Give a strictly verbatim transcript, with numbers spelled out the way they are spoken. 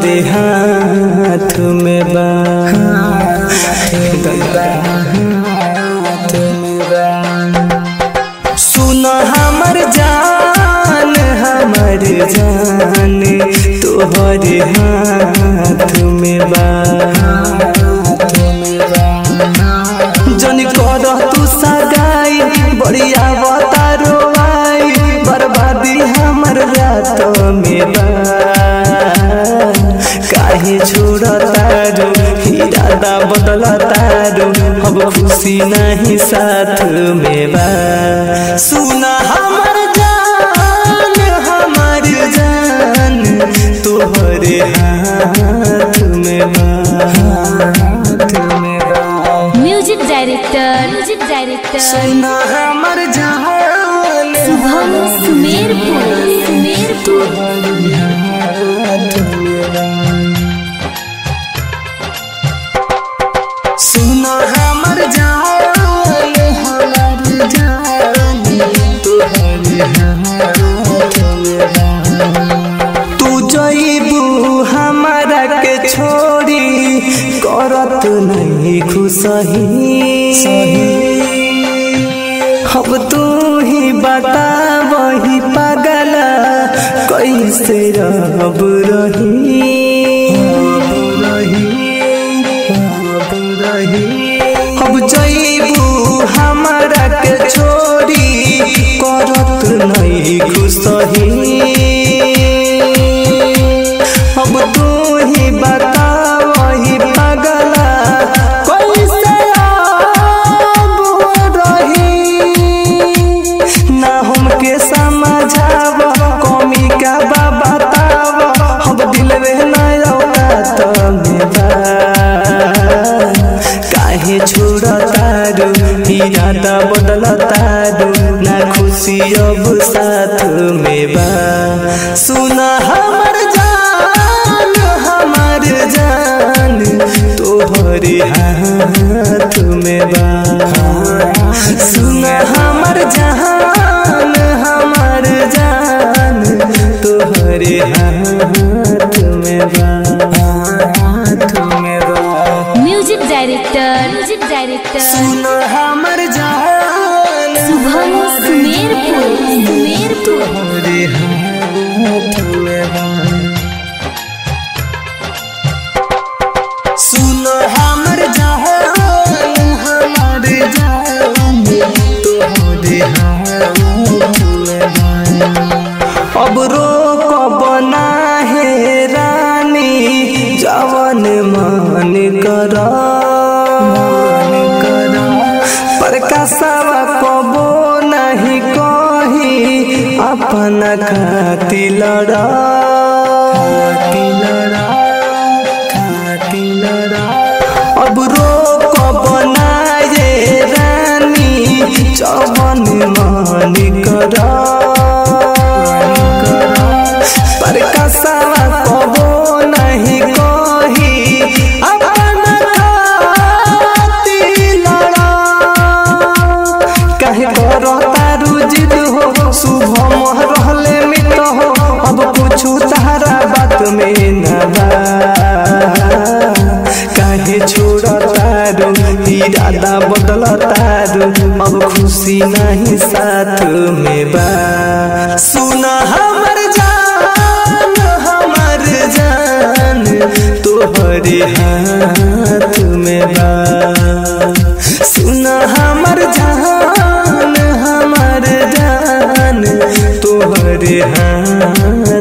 तोहरे हाथ में बा, सुन हमर जान हमर जान तोहरे हाथ में बा। जनी कर तू सगाई बढ़िया बतारो आई, बर्बादी हमर रात में बा। काहे छोड़ता रो इरादा बदलता रो, अब खुशी नहीं साथ में बा। सुना हमर जान हमर जान तोहरे हाथ में बा। म्यूजिक डायरेक्टर म्यूजिक डायरेक्टर सुना हमर जान शुभम सुमेरपुर सुमेरपुर। सुना हमर जान हमर जान तोहरे हाथ में बा। तू जइबू हमरा के छोड़ी करत नहीं खुशही, अब तू ही बता वही पागला कैसे रब रही। अब जइबू हमरा के छोड़ी करत नहीं खुशही, अब तू ही बता वही पागला कैसे अब रही। ना हमके समझाव कमी का बा बताव, अब दिलवे नहीं औकात में बा। काहे छोड़ता रो इरादा बदलता रो, ना खुशी अब साथ में बा। सुना हमर जान हमर जान तोहरे हाथ में बा। सुना हमर जान हमर जान तोहरे हाथ में बा। म्यूजिक डायरेक्टर म्यूजिक डायरेक्टर सुन हमर जान शुभम सुमेरपुर सुमेरपुर। तोहरे हाथ में बा। सुन हमर जान हमर जान तोहरे हाथ में बा। अब रोकब नाहे रानी जवन मन करा प्रकाशवा कबो नहीं कही अपना खाती लड़ा खाती लड़ा। अब रोकब नाहे रानी जवन मन करा प्रकाशवा कबो नहीं कही अपना खाती लड़ा। काहे करो तारू जिद हो शुभम रहले मित हो, अब पूछू तारा बात में न बा। काहे छोड़ता रो इरादा बदलता रो, अब खुशी नहीं साथ में बा। सुना हमर जान हमर जान तोहरे हाथ में बा। सुना हमर जान हमर जान तोहरे हाथ